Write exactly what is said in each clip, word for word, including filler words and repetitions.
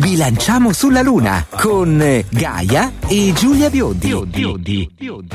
Bilanciamo sulla Luna con Gaia e Giulia Biondi. Biondi.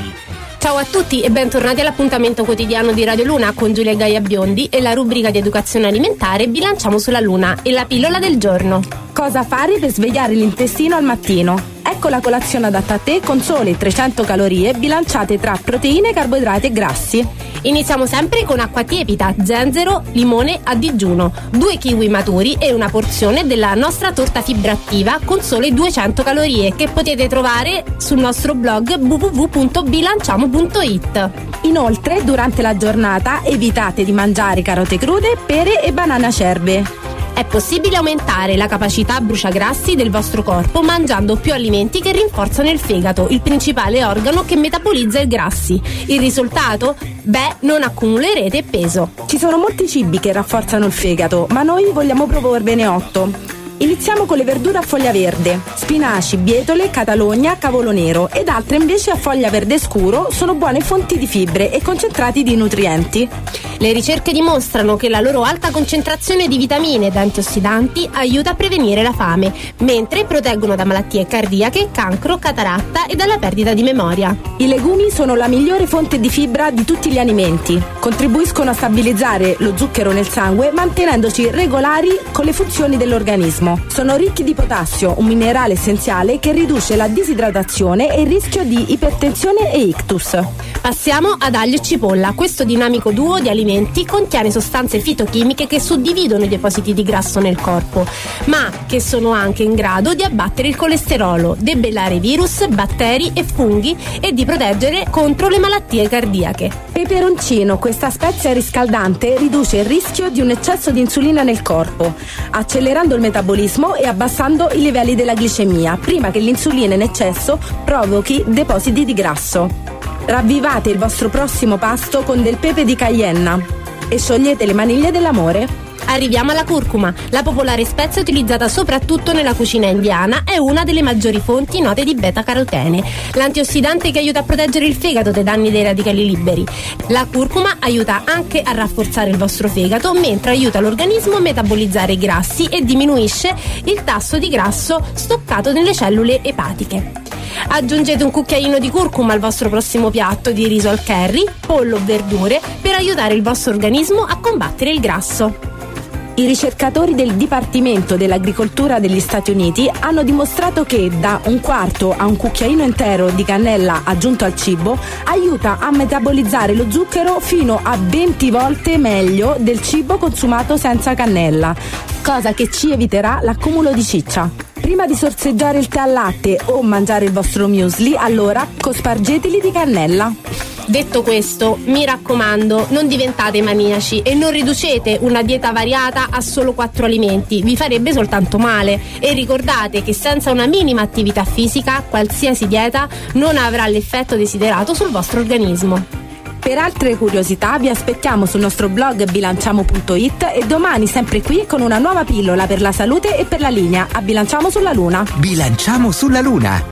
Ciao a tutti e bentornati all'appuntamento quotidiano di Radio Luna con Giulia e Gaia Biondi e la rubrica di educazione alimentare Bilanciamo sulla Luna e la pillola del giorno. Cosa fare per svegliare l'intestino al mattino? Ecco la colazione adatta a te con sole trecento calorie bilanciate tra proteine, carboidrati e grassi. Iniziamo sempre con acqua tiepida, zenzero, limone a digiuno, due kiwi maturi e una porzione della nostra torta fibrattiva con sole duecento calorie che potete trovare sul nostro blog w w w punto bilanciamo punto i t. Inoltre, durante la giornata evitate di mangiare carote crude, pere e banane acerbe. È possibile aumentare la capacità bruciagrassi del vostro corpo mangiando più alimenti che rinforzano il fegato, il principale organo che metabolizza i grassi. Il risultato? Beh, non accumulerete peso. Ci sono molti cibi che rafforzano il fegato, ma noi vogliamo proporvene otto. Iniziamo con le verdure a foglia verde: spinaci, bietole, catalogna, cavolo nero, ed altre invece a foglia verde scuro sono buone fonti di fibre e concentrati di nutrienti. Le ricerche dimostrano che la loro alta concentrazione di vitamine ed antiossidanti aiuta a prevenire la fame, mentre proteggono da malattie cardiache, cancro, cataratta e dalla perdita di memoria. I legumi sono la migliore fonte di fibra di tutti gli alimenti. Contribuiscono a stabilizzare lo zucchero nel sangue mantenendoci regolari con le funzioni dell'organismo. Sono ricchi di potassio, un minerale essenziale che riduce la disidratazione e il rischio di ipertensione e ictus. Passiamo ad aglio e cipolla. Questo dinamico duo di alimenti contiene sostanze fitochimiche che suddividono i depositi di grasso nel corpo, ma che sono anche in grado di abbattere il colesterolo, debellare virus, batteri e funghi e di proteggere contro le malattie cardiache. Peperoncino, questa spezia riscaldante riduce il rischio di un eccesso di insulina nel corpo, accelerando il metabolismo e abbassando i livelli della glicemia, prima che l'insulina in eccesso provochi depositi di grasso. Ravvivate il vostro prossimo pasto con del pepe di Cayenne e sciogliete le maniglie dell'amore. Arriviamo alla curcuma. La popolare spezia utilizzata soprattutto nella cucina indiana è una delle maggiori fonti note di beta-carotene, l'antiossidante che aiuta a proteggere il fegato dai danni dei radicali liberi. La curcuma aiuta anche a rafforzare il vostro fegato, mentre aiuta l'organismo a metabolizzare i grassi e diminuisce il tasso di grasso stoccato nelle cellule epatiche. Aggiungete un cucchiaino di curcuma al vostro prossimo piatto di riso al curry, pollo o verdure per aiutare il vostro organismo a combattere il grasso. I ricercatori del Dipartimento dell'Agricoltura degli Stati Uniti hanno dimostrato che da un quarto a un cucchiaino intero di cannella aggiunto al cibo aiuta a metabolizzare lo zucchero fino a venti volte meglio del cibo consumato senza cannella, cosa che ci eviterà l'accumulo di ciccia. Prima di sorseggiare il tè al latte o mangiare il vostro muesli, allora cospargeteli di cannella. Detto questo, mi raccomando, non diventate maniaci e non riducete una dieta variata a solo quattro alimenti, vi farebbe soltanto male. E ricordate che senza una minima attività fisica, qualsiasi dieta non avrà l'effetto desiderato sul vostro organismo. Per altre curiosità vi aspettiamo sul nostro blog bilanciamo punto i t e domani sempre qui con una nuova pillola per la salute e per la linea a Bilanciamo sulla Luna. Bilanciamo sulla Luna.